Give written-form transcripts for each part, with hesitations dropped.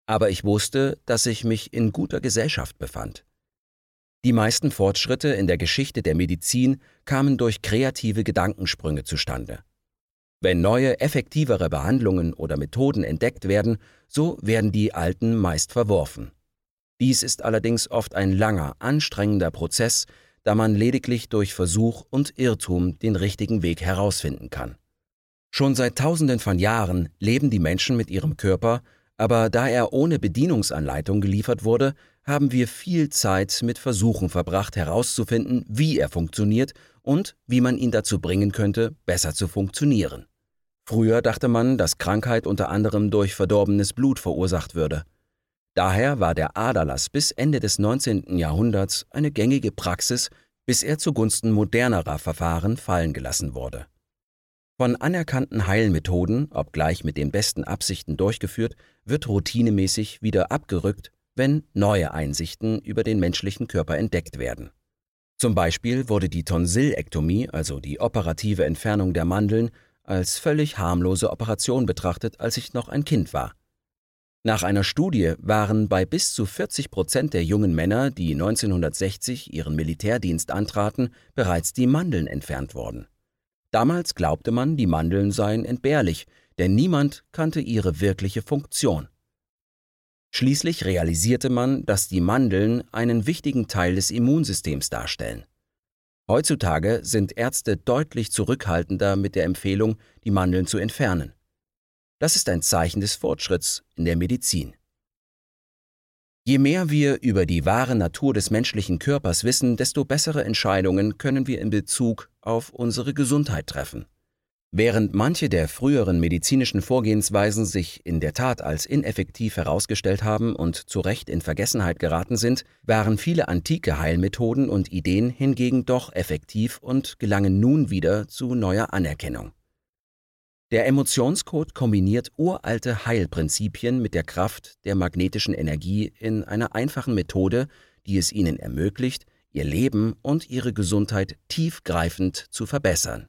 Aber ich wusste, dass ich mich in guter Gesellschaft befand. Die meisten Fortschritte in der Geschichte der Medizin kamen durch kreative Gedankensprünge zustande. Wenn neue, effektivere Behandlungen oder Methoden entdeckt werden, so werden die alten meist verworfen. Dies ist allerdings oft ein langer, anstrengender Prozess, da man lediglich durch Versuch und Irrtum den richtigen Weg herausfinden kann. Schon seit Tausenden von Jahren leben die Menschen mit ihrem Körper, aber da er ohne Bedienungsanleitung geliefert wurde, haben wir viel Zeit mit Versuchen verbracht, herauszufinden, wie er funktioniert und wie man ihn dazu bringen könnte, besser zu funktionieren. Früher dachte man, dass Krankheit unter anderem durch verdorbenes Blut verursacht würde. Daher war der Aderlass bis Ende des 19. Jahrhunderts eine gängige Praxis, bis er zugunsten modernerer Verfahren fallen gelassen wurde. Von anerkannten Heilmethoden, obgleich mit den besten Absichten durchgeführt, wird routinemäßig wieder abgerückt, wenn neue Einsichten über den menschlichen Körper entdeckt werden. Zum Beispiel wurde die Tonsillektomie, also die operative Entfernung der Mandeln, als völlig harmlose Operation betrachtet, als ich noch ein Kind war. Nach einer Studie waren bei bis zu 40% der jungen Männer, die 1960 ihren Militärdienst antraten, bereits die Mandeln entfernt worden. Damals glaubte man, die Mandeln seien entbehrlich, denn niemand kannte ihre wirkliche Funktion. Schließlich realisierte man, dass die Mandeln einen wichtigen Teil des Immunsystems darstellen. Heutzutage sind Ärzte deutlich zurückhaltender mit der Empfehlung, die Mandeln zu entfernen. Das ist ein Zeichen des Fortschritts in der Medizin. Je mehr wir über die wahre Natur des menschlichen Körpers wissen, desto bessere Entscheidungen können wir in Bezug auf unsere Gesundheit treffen. Während manche der früheren medizinischen Vorgehensweisen sich in der Tat als ineffektiv herausgestellt haben und zu Recht in Vergessenheit geraten sind, waren viele antike Heilmethoden und Ideen hingegen doch effektiv und gelangen nun wieder zu neuer Anerkennung. Der Emotionscode kombiniert uralte Heilprinzipien mit der Kraft der magnetischen Energie in einer einfachen Methode, die es ihnen ermöglicht, ihr Leben und ihre Gesundheit tiefgreifend zu verbessern.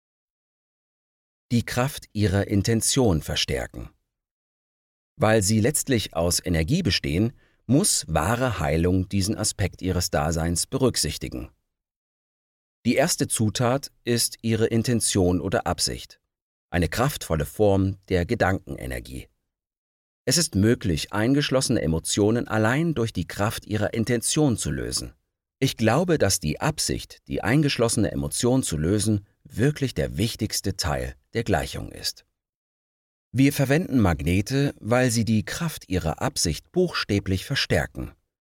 Die Kraft ihrer Intention verstärken. Weil sie letztlich aus Energie bestehen, muss wahre Heilung diesen Aspekt ihres Daseins berücksichtigen. Die erste Zutat ist ihre Intention oder Absicht. Eine kraftvolle Form der Gedankenenergie. Es ist möglich, eingeschlossene Emotionen allein durch die Kraft ihrer Intention zu lösen. Ich glaube, dass die Absicht, die eingeschlossene Emotion zu lösen, wirklich der wichtigste Teil der Gleichung ist. Wir verwenden Magnete, weil sie die Kraft ihrer Absicht buchstäblich verstärken.